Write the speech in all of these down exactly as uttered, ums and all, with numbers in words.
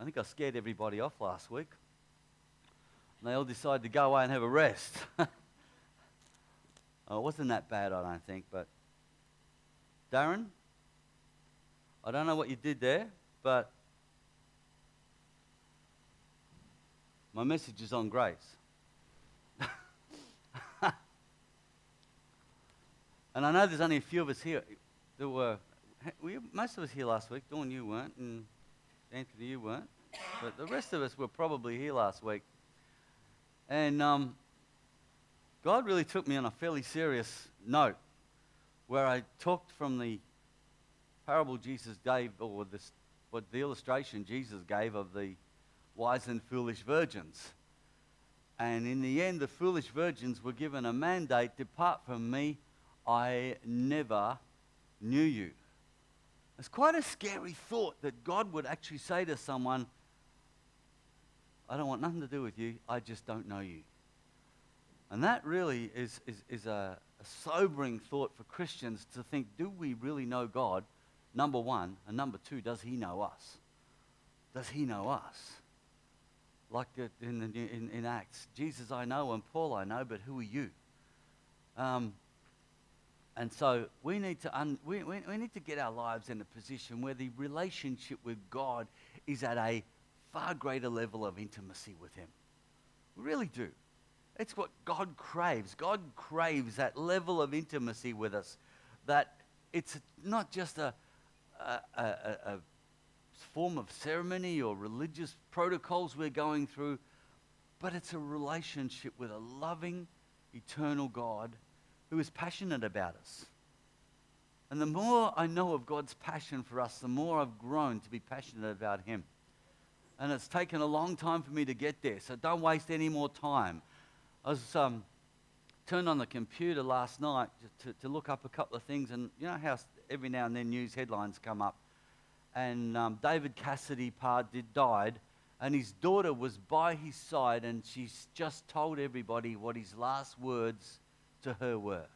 think I scared everybody off last week. And they all decided to go away and have a rest. Oh, it wasn't that bad, I don't think, but Darren, I don't know what you did there, but my message is on grace. And I know there's only a few of us here. There were, were you, most of us here last week. Dawn, you weren't, and Anthony, you weren't. But the rest of us were probably here last week. And um, God really took me on a fairly serious note, where I talked from the parable Jesus gave, or this, what the illustration Jesus gave of the wise and foolish virgins. And in the end, the foolish virgins were given a mandate: depart from me, I never knew you. It's quite a scary thought that God would actually say to someone, I don't want nothing to do with you, I just don't know you. And that really is, is, is a, a sobering thought for Christians to think, do we really know God, number one, and number two, does he know us? Does he know us? Like in, the, in, in Acts, Jesus I know and Paul I know, but who are you? Um, and so we need to un, we, we, we need to get our lives in a position where the relationship with God is at a far greater level of intimacy with him. We really do. It's what God craves. God craves that level of intimacy with us, that it's not just a, a, a, a form of ceremony or religious protocols we're going through, but it's a relationship with a loving, eternal God who is passionate about us. And the more I know of God's passion for us, the more I've grown to be passionate about him. And it's taken a long time for me to get there, so don't waste any more time. I was um, turned on the computer last night to, to look up a couple of things, and you know how every now and then news headlines come up. And um, David Cassidy Parr did died, and his daughter was by his side, and she's just told everybody what his last words to her were.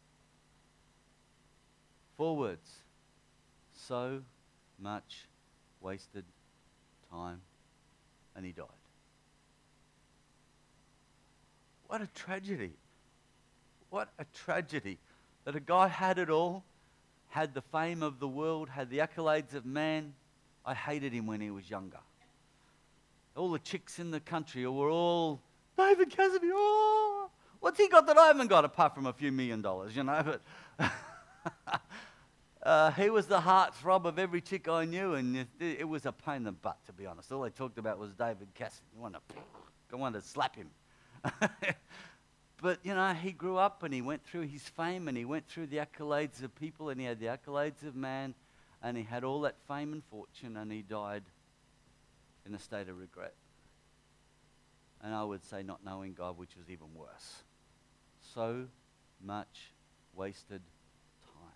Four words. So much wasted time, and he died. What a tragedy. What a tragedy that a guy had it all, had the fame of the world, had the accolades of man. I hated him when he was younger. All the chicks in the country were all, David Cassidy, oh, what's he got that I haven't got apart from a few million dollars, you know? But uh, he was the heartthrob of every chick I knew, and it, it was a pain in the butt, to be honest. All they talked about was David Cassidy. You want to, I wanted to slap him. But, you know, he grew up and he went through his fame and he went through the accolades of people and he had the accolades of man and he had all that fame and fortune and he died in a state of regret. And I would say not knowing God, which was even worse. So much wasted time.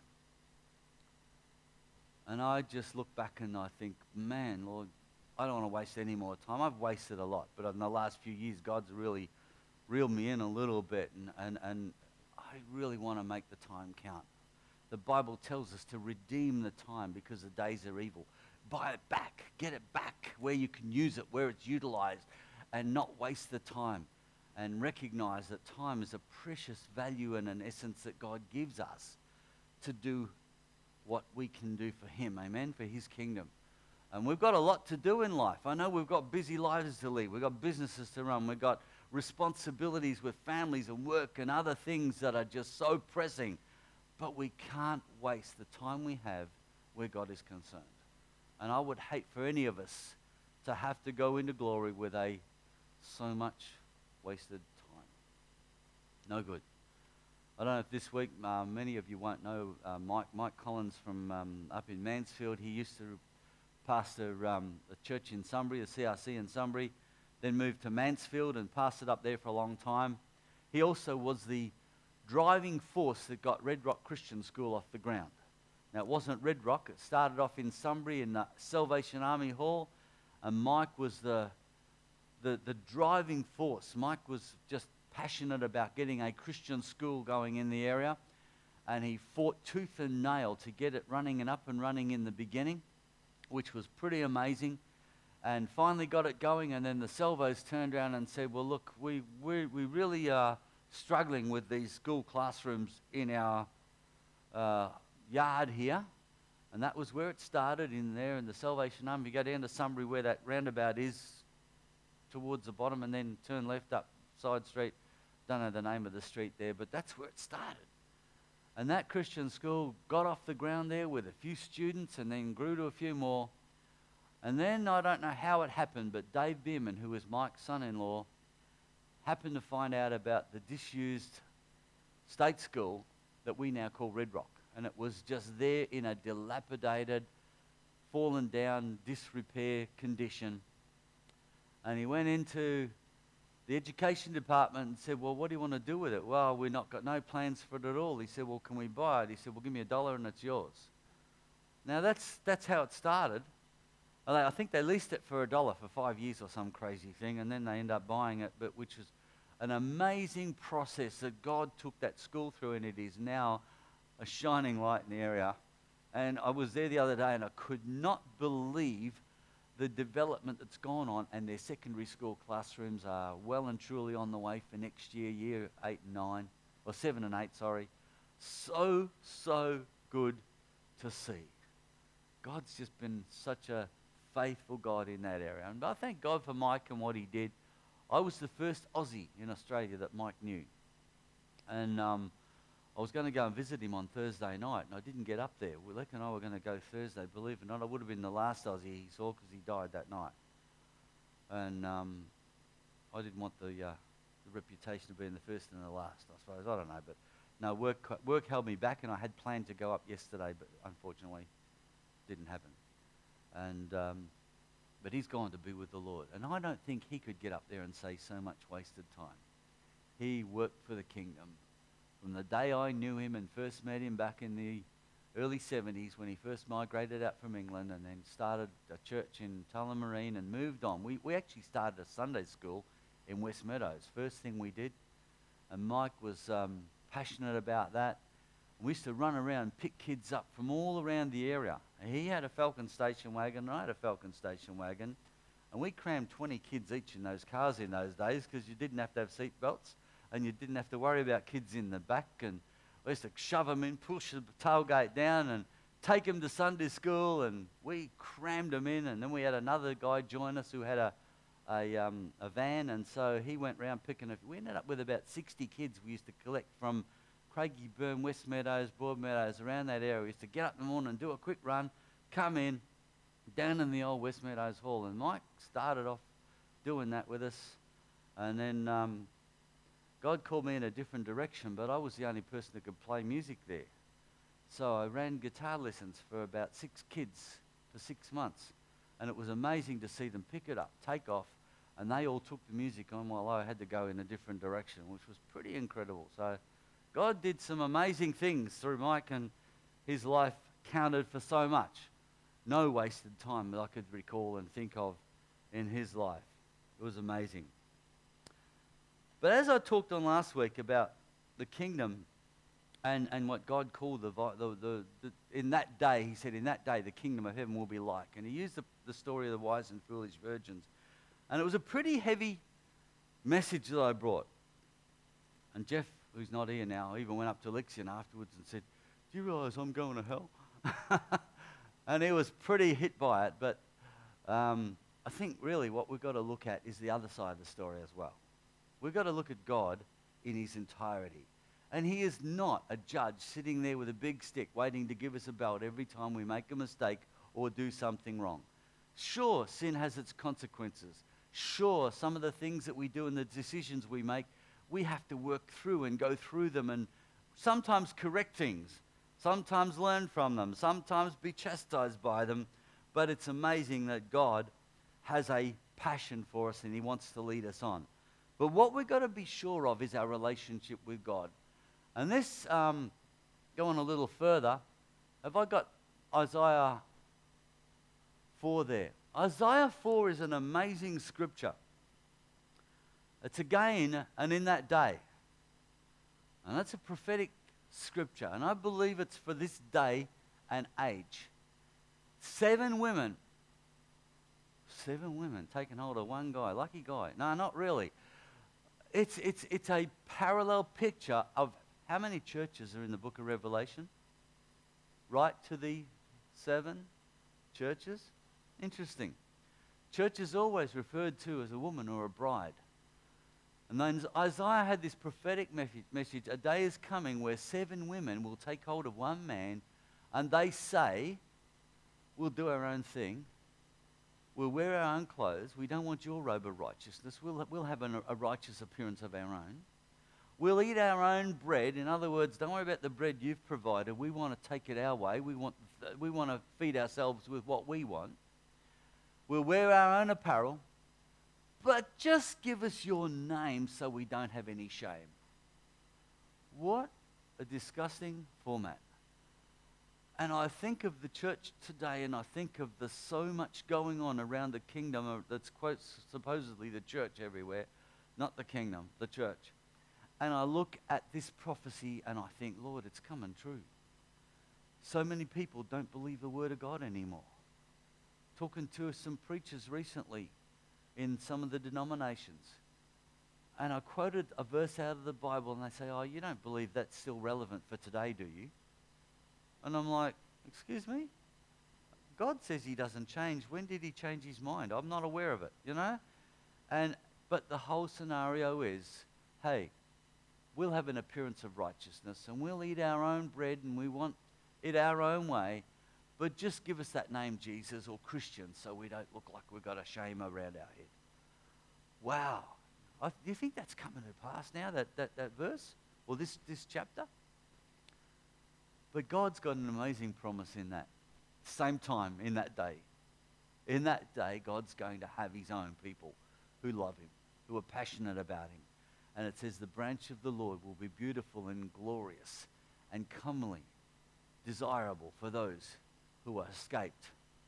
And I just look back and I think, man, Lord, I don't want to waste any more time. I've wasted a lot, but in the last few years, God's really reeled me in a little bit, and, and, and I really want to make the time count. The Bible tells us to redeem the time because the days are evil. Buy it back. Get it back where you can use it, where it's utilized, and not waste the time. And recognize that time is a precious value and an essence that God gives us to do what we can do for him, amen, for his kingdom. And we've got a lot to do in life. I know we've got busy lives to lead. We've got businesses to run. We've got responsibilities with families and work and other things that are just so pressing. But we can't waste the time we have where God is concerned. And I would hate for any of us to have to go into glory with a so much wasted time. No good. I don't know if this week, uh, many of you won't know uh, Mike Mike Collins from um, up in Mansfield. He used to pastor um, a church in Sunbury, the C R C in Sunbury, then moved to Mansfield and pastored up there for a long time. He also was the driving force that got Red Rock Christian School off the ground. Now, it wasn't Red Rock. It started off in Sunbury in the Salvation Army Hall, and Mike was the, the, the driving force. Mike was just passionate about getting a Christian school going in the area, and he fought tooth and nail to get it running and up and running in the beginning, which was pretty amazing. and finally got it going. And then the Salvos turned around and said, well, look, we, we, we really are struggling with these school classrooms in our uh, yard here. And that was where it started, in there in the Salvation Army. You go down to Sunbury where that roundabout is towards the bottom, and then turn left up side street. Don't know the name of the street there, but that's where it started. And that Christian school got off the ground there with a few students and then grew to a few more. And then, I don't know how it happened, but Dave Bierman, who was Mike's son-in-law, happened to find out about the disused state school that we now call Red Rock. And it was just there in a dilapidated, fallen down, disrepair condition. And he went into the education department and said, well, what do you want to do with it? Well, we've not got no plans for it at all. He said, well, can we buy it? He said, well, give me a dollar and it's yours. Now, that's that's how it started. I think they leased it for a dollar for five years or some crazy thing, and then they end up buying it, but which was an amazing process that God took that school through, and it is now a shining light in the area. And I was there the other day, and I could not believe the development that's gone on, and their secondary school classrooms are well and truly on the way for next year, year eight and nine, or seven and eight, sorry. So, so good to see. God's just been such a faithful God in that area. And I thank God for Mike and what he did. I was the first Aussie in Australia that Mike knew. And um, I was going to go and visit him on Thursday night, and I didn't get up there. Willick and I were going to go Thursday. Believe it or not, I would have been the last Aussie he saw because he died that night. And um, I didn't want the, uh, the reputation of being the first and the last, I suppose. I don't know. But no, work, work held me back, and I had planned to go up yesterday, but unfortunately didn't happen. And um, but he's gone to be with the Lord. And I don't think he could get up there and say so much wasted time. He worked for the kingdom. From the day I knew him and first met him back in the early seventies, when he first migrated out from England and then started a church in Tullamarine and moved on. We, we actually started a Sunday school in West Meadows. First thing we did. And Mike was um, passionate about that. We used to run around and pick kids up from all around the area. And he had a Falcon station wagon, and I had a Falcon station wagon. And we crammed twenty kids each in those cars in those days because you didn't have to have seat belts. And you didn't have to worry about kids in the back. And we used to shove them in, push the tailgate down, and take them to Sunday school. And we crammed them in. And then we had another guy join us who had a a, um, a van. And so he went round picking it. We ended up with about sixty kids we used to collect from Craigieburn, West Meadows, Broadmeadows, around that area. We used to get up in the morning and do a quick run, come in, down in the old West Meadows Hall. And Mike started off doing that with us. And then Um, God called me in a different direction, but I was the only person that could play music there. So I ran guitar lessons for about six kids for six months. And it was amazing to see them pick it up, take off, and they all took the music on while I had to go in a different direction, which was pretty incredible. So God did some amazing things through Mike, and his life counted for so much. No wasted time that I could recall and think of in his life. It was amazing. But as I talked on last week about the kingdom and, and what God called the, the, the, the, in that day, he said, in that day the kingdom of heaven will be like. And he used the, the story of the wise and foolish virgins. And it was a pretty heavy message that I brought. And Jeff, who's not here now, even went up to Lexion afterwards and said, do you realise I'm going to hell? And he was pretty hit by it. But um, I think really what we've got to look at is the other side of the story as well. We've got to look at God in his entirety. And he is not a judge sitting there with a big stick waiting to give us a belt every time we make a mistake or do something wrong. Sure, sin has its consequences. Sure, some of the things that we do and the decisions we make, we have to work through and go through them and sometimes correct things, sometimes learn from them, sometimes be chastised by them. But it's amazing that God has a passion for us and he wants to lead us on. But what we've got to be sure of is our relationship with God. And this, um, going a little further, have I got Isaiah four there? Isaiah four is an amazing scripture. It's again, and in that day. And that's a prophetic scripture. And I believe it's for this day and age. Seven women, seven women taking hold of one guy. Lucky guy. No, not really. It's, it's, it's a parallel picture of how many churches are in the book of Revelation? Right to the seven churches? Interesting. Church is always referred to as a woman or a bride. And then Isaiah had this prophetic message. A day is coming where seven women will take hold of one man, and they say, we'll do our own thing. We'll wear our own clothes. We don't want your robe of righteousness. We'll, we'll have an, a righteous appearance of our own. We'll eat our own bread. In other words, don't worry about the bread you've provided. We want to take it our way. We want, we want to feed ourselves with what we want. We'll wear our own apparel. But just give us your name so we don't have any shame. What a disgusting format. And I think of the church today, and I think of the so much going on around the kingdom that's quite supposedly the church everywhere, not the kingdom, the church. And I look at this prophecy and I think, Lord, it's coming true. So many people don't believe the word of God anymore. Talking to some preachers recently in some of the denominations, and I quoted a verse out of the Bible, and they say, oh, you don't believe that's still relevant for today, do you? And I'm like, excuse me? God says he doesn't change. When did he change his mind? I'm not aware of it, you know? And but the whole scenario is, hey, we'll have an appearance of righteousness, and we'll eat our own bread, and we want it our own way, but just give us that name, Jesus, or Christian, so we don't look like we've got a shame around our head. Wow. I, do you think that's coming to pass now, that, that, that verse? Or this, this chapter? But God's got an amazing promise in that. Same time, in that day. In that day, God's going to have his own people who love him, who are passionate about him. And it says the branch of the Lord will be beautiful and glorious and comely, desirable for those who are escaped,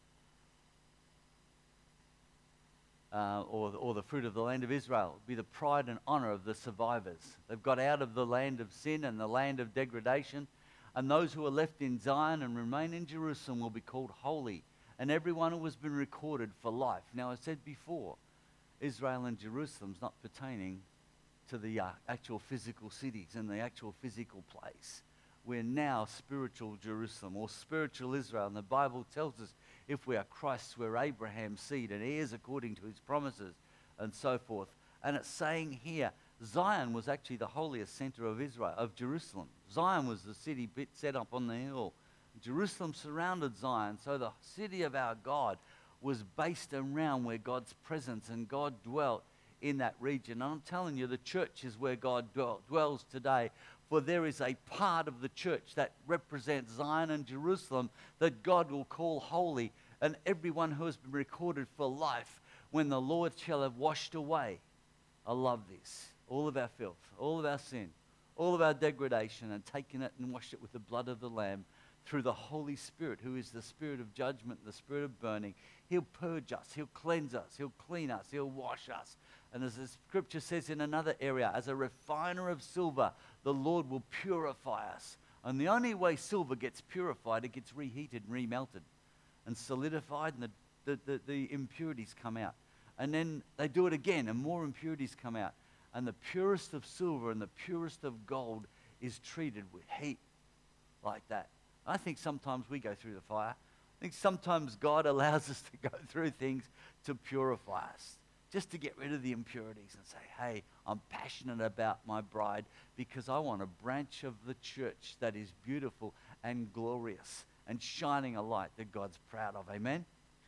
uh, or, or the fruit of the land of Israel, be the pride and honor of the survivors. They've got out of the land of sin and the land of degradation, and those who are left in Zion and remain in Jerusalem will be called holy, and everyone who has been recorded for life. Now, I said before, Israel and Jerusalem's not pertaining to the uh, actual physical cities and the actual physical place. We're now spiritual Jerusalem, or spiritual Israel. And the Bible tells us if we are Christ's, we're Abraham's seed and heirs according to his promises, and so forth. And it's saying here, Zion was actually the holiest center of Israel, of Jerusalem. Zion was the city bit set up on the hill. Jerusalem surrounded Zion, so the city of our God was based around where God's presence and God dwelt in that region. And I'm telling you, the church is where God dwell, dwells today. For there is a part of the church that represents Zion and Jerusalem that God will call holy, and everyone who has been recorded for life when the Lord shall have washed away. I love this. All of our filth, all of our sin, all of our degradation, and taken it and washed it with the blood of the Lamb through the Holy Spirit, who is the spirit of judgment, the spirit of burning. He'll purge us. He'll cleanse us. He'll clean us. He'll wash us. And as the scripture says in another area, as a refiner of silver, the Lord will purify us. And the only way silver gets purified, it gets reheated and remelted and solidified, and the, the, the, the impurities come out. And then they do it again, and more impurities come out. And the purest of silver and the purest of gold is treated with heat like that. I think sometimes we go through the fire. I think sometimes God allows us to go through things to purify us, just to get rid of the impurities and say, hey, I'm passionate about my bride because I want a branch of the church that is beautiful and glorious and shining a light that God's proud of. Amen?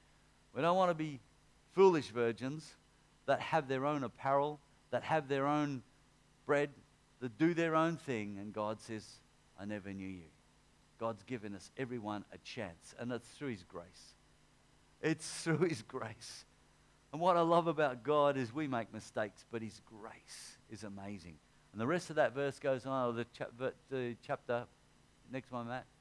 We don't want to be foolish virgins that have their own apparel, that have their own bread, that do their own thing, and God says, I never knew you. God's given us, everyone, a chance, and it's through his grace. It's through his grace. And what I love about God is we make mistakes, but his grace is amazing. And the rest of that verse goes on, or the, cha- the chapter, next one, Matt.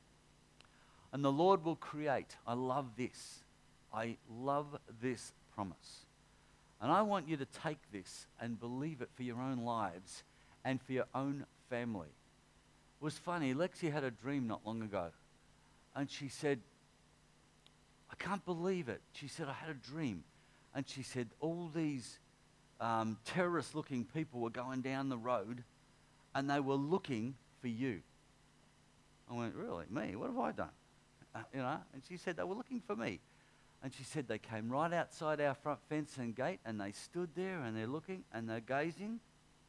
And the Lord will create. I love this. I love this promise. And I want you to take this and believe it for your own lives and for your own family. It was funny, Lexi had a dream not long ago. And she said, I can't believe it. She said, I had a dream. And she said, all these um, terrorist-looking people were going down the road, and they were looking for you. I went, really? Me? What have I done? Uh, you know? And she said, they were looking for me. And she said, they came right outside our front fence and gate, and they stood there, and they're looking, and they're gazing,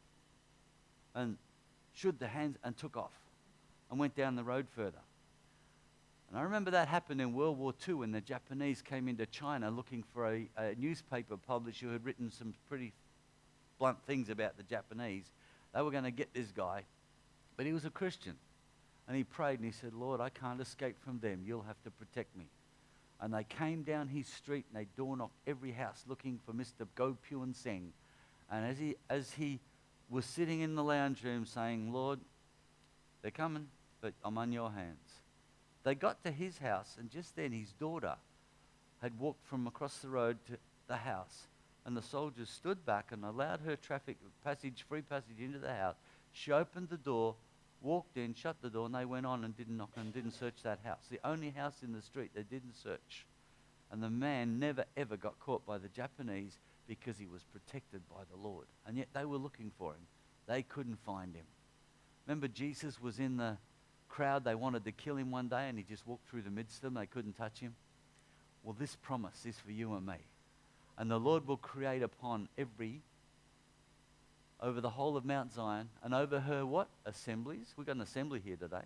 and shook their hands and took off and went down the road further. And I remember that happened in World War Two when the Japanese came into China looking for a, a newspaper publisher who had written some pretty blunt things about the Japanese. They were going to get this guy, but he was a Christian. And he prayed and he said, Lord, I can't escape from them. You'll have to protect me. And they came down his street and they door knocked every house looking for Mister Go Puen Seng. And as he, as he was sitting in the lounge room saying, Lord, they're coming, but I'm on your hands. They got to his house, and just then his daughter had walked from across the road to the house, and the soldiers stood back and allowed her traffic passage, free passage into the house. She opened the door, walked in, shut the door, and they went on and didn't knock and didn't search that house. The only house in the street they didn't search. And the man never ever got caught by the Japanese because he was protected by the Lord. And yet they were looking for him. They couldn't find him. Remember, Jesus was in the crowd. They wanted to kill him one day, and he just walked through the midst of them. They couldn't touch him. Well, this promise is for you and me. And the Lord will create upon every, over the whole of Mount Zion, and over her what? Assemblies. We've got an assembly here today.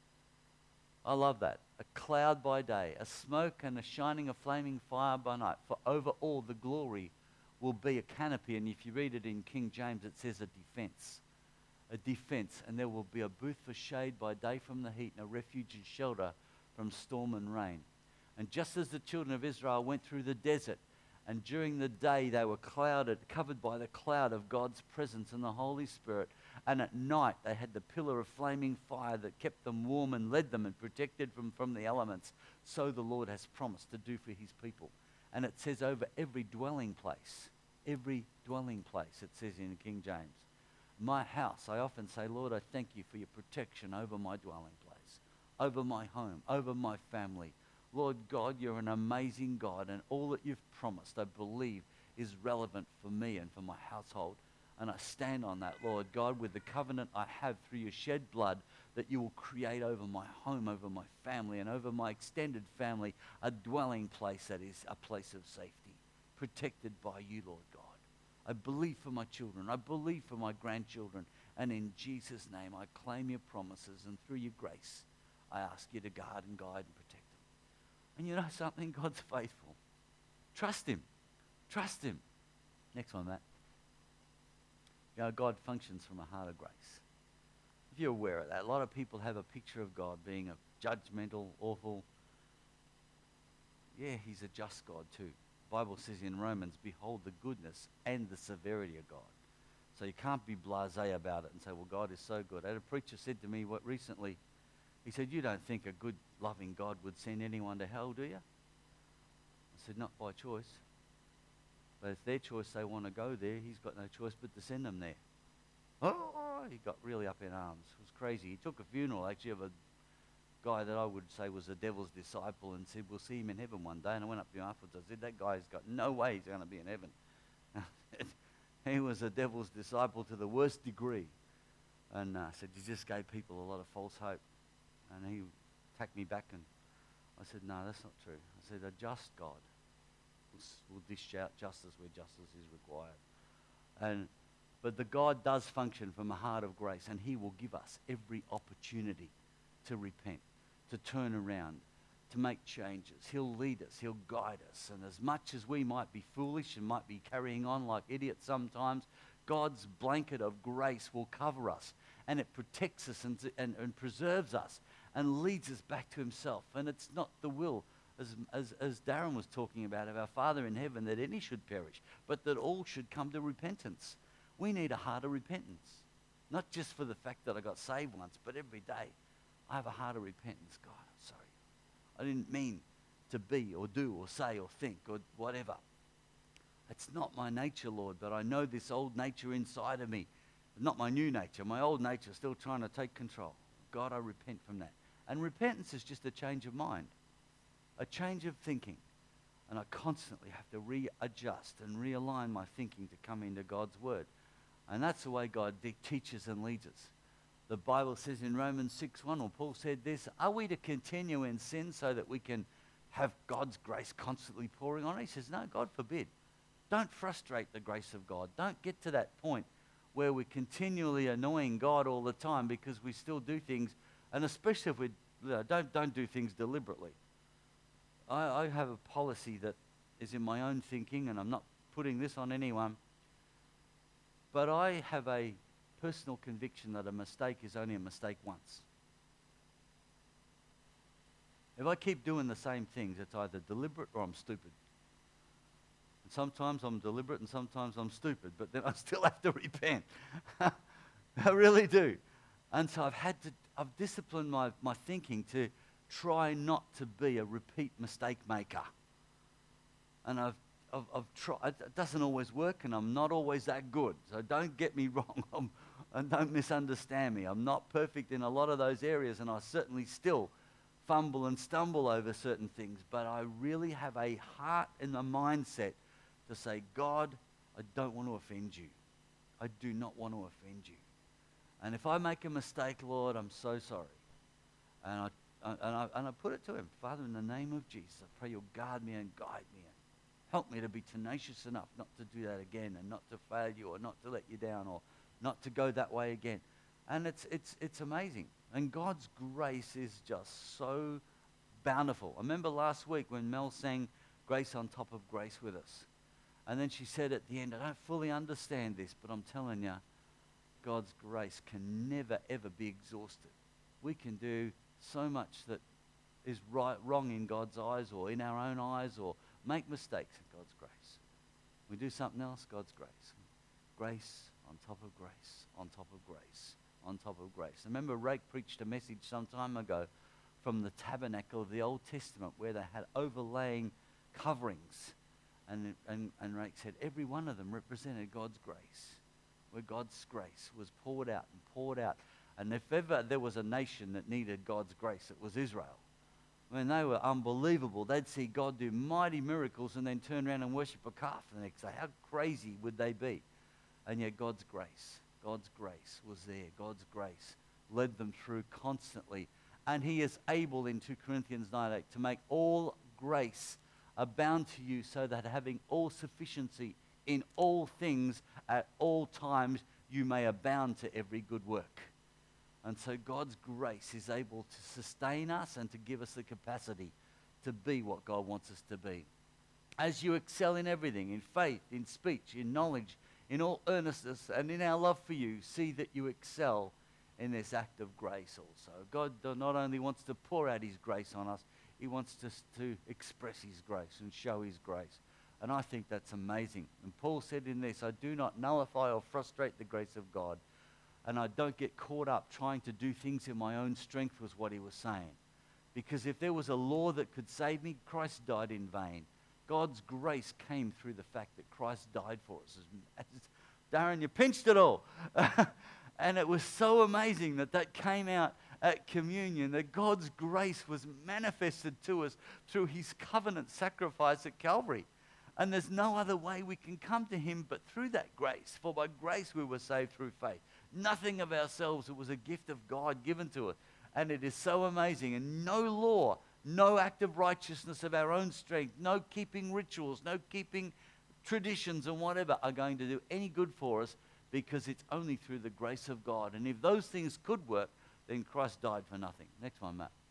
I love that. A cloud by day, a smoke and a shining, a flaming fire by night. For over all the glory will be a canopy. And if you read it in King James, it says a defense. A defense. And there will be a booth for shade by day from the heat and a refuge and shelter from storm and rain. And just as the children of Israel went through the desert, and during the day they were clouded, covered by the cloud of God's presence and the Holy Spirit. And at night they had the pillar of flaming fire that kept them warm and led them and protected them from the elements. So the Lord has promised to do for his people. And it says over every dwelling place, every dwelling place, it says in King James. My house, I often say, Lord, I thank you for your protection over my dwelling place, over my home, over my family. Lord God, you're an amazing God, and all that you've promised, I believe, is relevant for me and for my household. And I stand on that, Lord God, with the covenant I have through your shed blood, that you will create over my home, over my family, and over my extended family, a dwelling place that is a place of safety, protected by you, Lord God. I believe for my children. I believe for my grandchildren. And in Jesus' name, I claim your promises, and through your grace, I ask you to guard and guide and protect. And you know something? God's faithful. Trust him. Trust him. Next one, Matt. You know, God functions from a heart of grace. If you're aware of that, a lot of people have a picture of God being a judgmental, awful. Yeah, he's a just God too. The Bible says in Romans, behold the goodness and the severity of God. So you can't be blasé about it and say, well, God is so good. I had a preacher said to me what recently, he said, you don't think a good, loving God would send anyone to hell, do you? I said, not by choice. But if their choice they want to go there, he's got no choice but to send them there. Oh, he got really up in arms. It was crazy. He took a funeral, actually, of a guy that I would say was the devil's disciple and said, we'll see him in heaven one day. And I went up to him afterwards. I said, that guy's got no way he's going to be in heaven. He was a devil's disciple to the worst degree. And I uh, said, you just gave people a lot of false hope. And he attacked me back, and I said, no, that's not true. I said, a just God will, will dish out justice where justice is required. And but the God does function from a heart of grace, and he will give us every opportunity to repent, to turn around, to make changes. He'll lead us. He'll guide us. And as much as we might be foolish and might be carrying on like idiots sometimes, God's blanket of grace will cover us, and it protects us and, and, and preserves us and leads us back to himself. And it's not the will, as, as, as Darren was talking about, of our Father in heaven, that any should perish, but that all should come to repentance. We need a heart of repentance, not just for the fact that I got saved once, but every day I have a heart of repentance. God, I'm sorry. I didn't mean to be or do or say or think or whatever. It's not my nature, Lord, but I know this old nature inside of me. Not my new nature. My old nature is still trying to take control. God, I repent from that. And repentance is just a change of mind, a change of thinking. And I constantly have to readjust and realign my thinking to come into God's word. And that's the way God de- teaches and leads us. The Bible says in Romans six one, or Paul said this, are we to continue in sin so that we can have God's grace constantly pouring on? He says, no, God forbid. Don't frustrate the grace of God. Don't get to that point where we're continually annoying God all the time because we still do things, and especially if we you know, don't, don't do things deliberately. I, I have a policy that is in my own thinking, and I'm not putting this on anyone, but I have a personal conviction that a mistake is only a mistake once. If I keep doing the same things, it's either deliberate or I'm stupid. And sometimes I'm deliberate and sometimes I'm stupid, but then I still have to repent. I really do. And so I've had to, I've disciplined my, my thinking to try not to be a repeat mistake maker. And I've, I've, I've tried, it doesn't always work, and I'm not always that good. So don't get me wrong, I'm, and don't misunderstand me. I'm not perfect in a lot of those areas, and I certainly still fumble and stumble over certain things. But I really have a heart and a mindset to say, God, I don't want to offend you. I do not want to offend you. And if I make a mistake, Lord, I'm so sorry. And I, and I, and I put it to him, Father, in the name of Jesus, I pray you'll guard me and guide me and help me to be tenacious enough not to do that again and not to fail you or not to let you down or not to go that way again. And it's, it's, it's amazing. And God's grace is just so bountiful. I remember last week when Mel sang Grace on Top of Grace with us. And then she said at the end, I don't fully understand this, but I'm telling you, God's grace can never, ever be exhausted. We can do so much that is right, wrong in God's eyes or in our own eyes or make mistakes in God's grace. We do something else, God's grace. Grace on top of grace, on top of grace, on top of grace. I remember Rake preached a message some time ago from the tabernacle of the Old Testament where they had overlaying coverings. And, and, and Rake said every one of them represented God's grace, where God's grace was poured out and poured out. And if ever there was a nation that needed God's grace, it was Israel. I mean, they were unbelievable. They'd see God do mighty miracles and then turn around and worship a calf the next day. How crazy would they be? And yet God's grace, God's grace was there. God's grace led them through constantly. And he is able in two Corinthians nine eight to make all grace abound to you so that having all sufficiency in all things at all times you may abound to every good work. And so God's grace is able to sustain us and to give us the capacity to be what God wants us to be. As you excel in everything, in faith, in speech, in knowledge, in all earnestness, and in our love for you, see that you excel in this act of grace also. God not only wants to pour out his grace on us, he wants us to express his grace and show his grace. And I think that's amazing. And Paul said in this, I do not nullify or frustrate the grace of God. And I don't get caught up trying to do things in my own strength, was what he was saying. Because if there was a law that could save me, Christ died in vain. God's grace came through the fact that Christ died for us. Darren, you pinched it all. And it was so amazing that that came out at communion, that God's grace was manifested to us through his covenant sacrifice at Calvary. And there's no other way we can come to him but through that grace. For by grace we were saved through faith. Nothing of ourselves. It was a gift of God given to us. And it is so amazing. And no law, no act of righteousness of our own strength, no keeping rituals, no keeping traditions and whatever are going to do any good for us, because it's only through the grace of God. And if those things could work, then Christ died for nothing. Next one, Matt.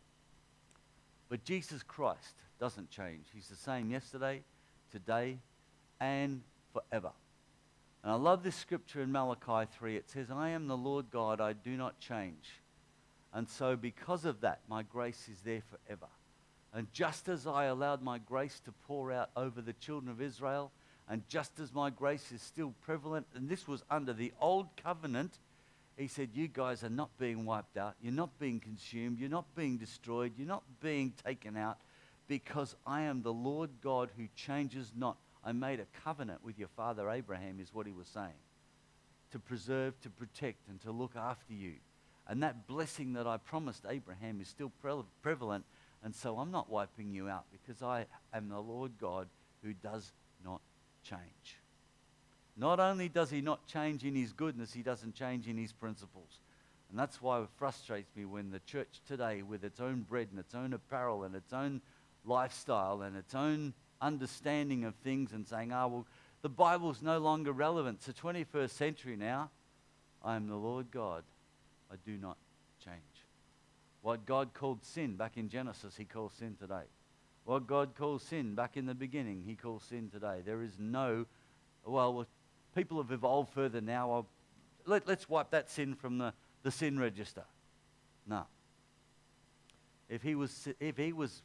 But Jesus Christ doesn't change. He's the same yesterday, today, and forever. And I love this scripture in Malachi three. It says, I am the Lord God, I do not change. And so because of that, my grace is there forever. And just as I allowed my grace to pour out over the children of Israel, and just as my grace is still prevalent, and this was under the old covenant, he said, you guys are not being wiped out. You're not being consumed. You're not being destroyed. You're not being taken out, because I am the Lord God who changes not. I made a covenant with your father Abraham, is what he was saying, to preserve, to protect, and to look after you. And that blessing that I promised Abraham is still pre- prevalent. And so I'm not wiping you out because I am the Lord God who does not change. Not only does he not change in his goodness, he doesn't change in his principles. And that's why it frustrates me when the church today, with its own bread and its own apparel and its own lifestyle and its own understanding of things and saying, oh, well, the Bible's no longer relevant. It's the twenty-first century now. I am the Lord God. I do not change. What God called sin back in Genesis, he calls sin today. What God calls sin back in the beginning, he calls sin today. There is no, well, people have evolved further now. I'll, let, let's wipe that sin from the, the sin register. No. If he was, if he was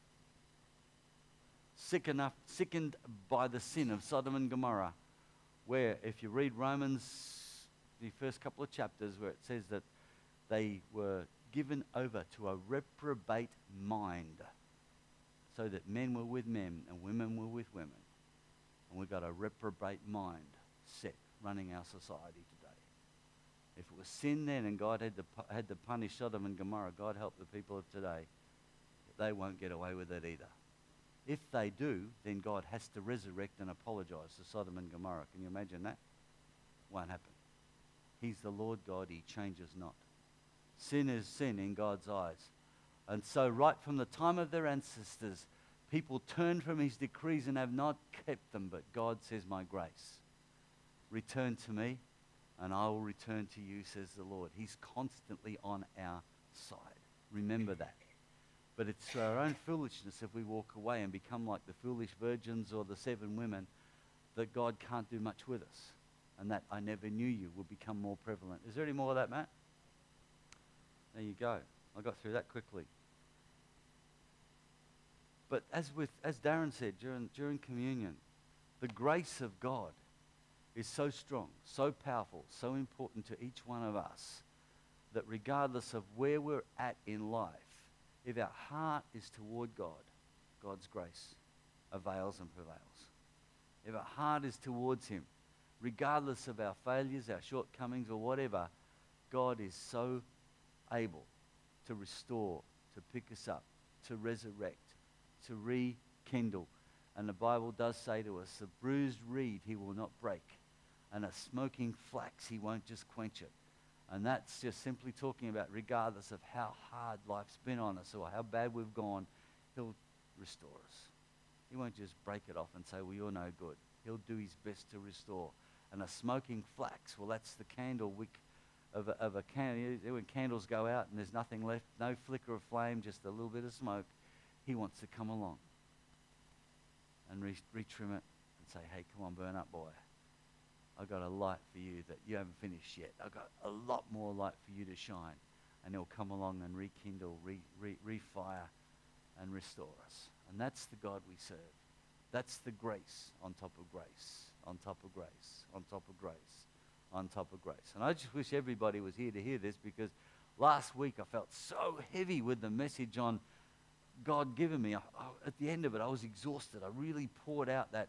sick enough, sickened by the sin of Sodom and Gomorrah, where if you read Romans, the first couple of chapters, where it says that they were given over to a reprobate mind, so that men were with men and women were with women. And we've got a reprobate mind set running our society today. If it was sin then and God had to, had to punish Sodom and Gomorrah, God help the people of today. They won't get away with it either. If they do, then God has to resurrect and apologize to Sodom and Gomorrah. Can you imagine that? Won't happen. He's the Lord God. He changes not. Sin is sin in God's eyes. And so right from the time of their ancestors, people turned from his decrees and have not kept them. But God says, my grace, return to me and I will return to you, says the Lord. He's constantly on our side. Remember that. But it's through our own foolishness if we walk away and become like the foolish virgins or the seven women that God can't do much with us. And that I never knew you will become more prevalent. Is there any more of that, Matt? There you go. I got through that quickly. But as with as Darren said during, during communion, the grace of God is so strong, so powerful, so important to each one of us that regardless of where we're at in life, if our heart is toward God, God's grace avails and prevails. If our heart is towards him, regardless of our failures, our shortcomings or whatever, God is so able to restore, to pick us up, to resurrect, to rekindle. And the Bible does say to us, a bruised reed he will not break, and a smoking flax he won't just quench it. And that's just simply talking about regardless of how hard life's been on us or how bad we've gone, he'll restore us. He won't just break it off and say, well, you're no good. He'll do his best to restore. And a smoking flax, well, that's the candle wick of a, of a candle. When candles go out and there's nothing left, no flicker of flame, just a little bit of smoke, he wants to come along and re- retrim it and say, hey, come on, burn up, boy. I've got a light for you that you haven't finished yet. I've got a lot more light for you to shine. And he'll come along and rekindle, re, re, refire, and restore us. And that's the God we serve. That's the grace on top of grace, on top of grace, on top of grace, on top of grace. And I just wish everybody was here to hear this, because last week I felt so heavy with the message on God giving me. I, I, at the end of it, I was exhausted. I really poured out that.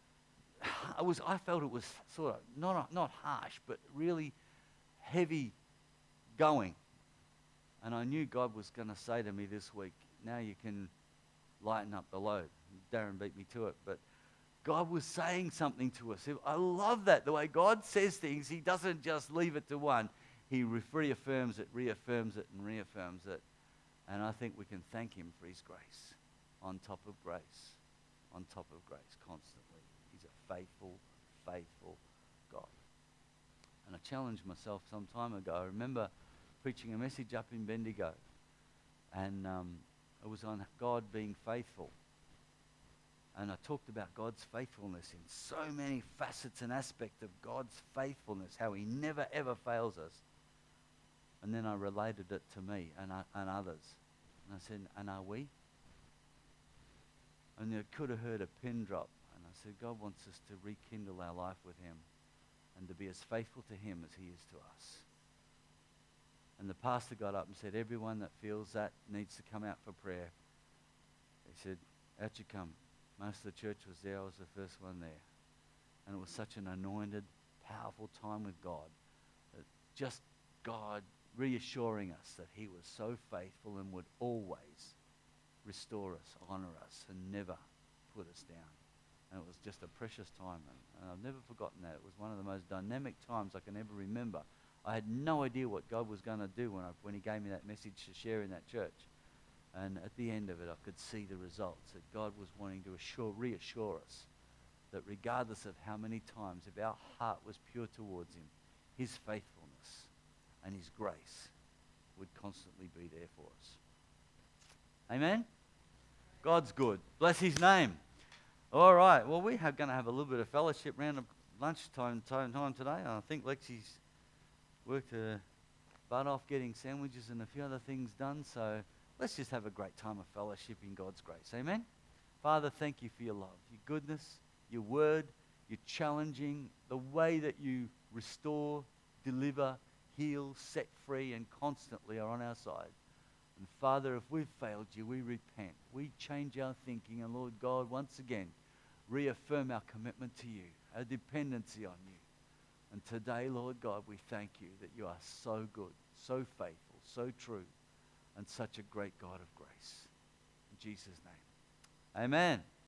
I was. I felt it was sort of not not harsh, but really heavy going. And I knew God was going to say to me this week, now you can lighten up the load. Darren beat me to it, but God was saying something to us. I love that, the way God says things. He doesn't just leave it to one. He re- reaffirms it, reaffirms it, and reaffirms it. And I think we can thank him for his grace, on top of grace, on top of grace, constantly. He's a faithful, faithful God. And I challenged myself some time ago. I remember preaching a message up in Bendigo, and um, it was on God being faithful. And I talked about God's faithfulness in so many facets and aspects of God's faithfulness, how he never ever fails us. And then I related it to me and, uh, and others. And I said, and are we? And I could have heard a pin drop. And I said, God wants us to rekindle our life with him and to be as faithful to him as he is to us. And the pastor got up and said, everyone that feels that needs to come out for prayer. He said, out you come. Most of the church was there. I was the first one there. And it was such an anointed, powerful time with God. That just God reassuring us that he was so faithful and would always, restore us, honor us, and never put us down. And it was just a precious time, and, and I've never forgotten that. It was one of the most dynamic times I can ever remember. I had no idea what God was going to do when, I, when he gave me that message to share in that church. And at the end of it, I could see the results, that God was wanting to assure, reassure us that regardless of how many times, if our heart was pure towards him, his faithfulness and his grace would constantly be there for us. Amen? God's good. Bless his name. All right. Well, we are going to have a little bit of fellowship around the lunchtime time, time today. I think Lexi's worked her butt off getting sandwiches and a few other things done. So let's just have a great time of fellowship in God's grace. Amen? Father, thank you for your love, your goodness, your word, your challenging, the way that you restore, deliver, heal, set free, and constantly are on our side. And Father, if we've failed you, we repent. We change our thinking. And Lord God, once again, reaffirm our commitment to you, our dependency on you. And today, Lord God, we thank you that you are so good, so faithful, so true, and such a great God of grace. In Jesus' name. Amen.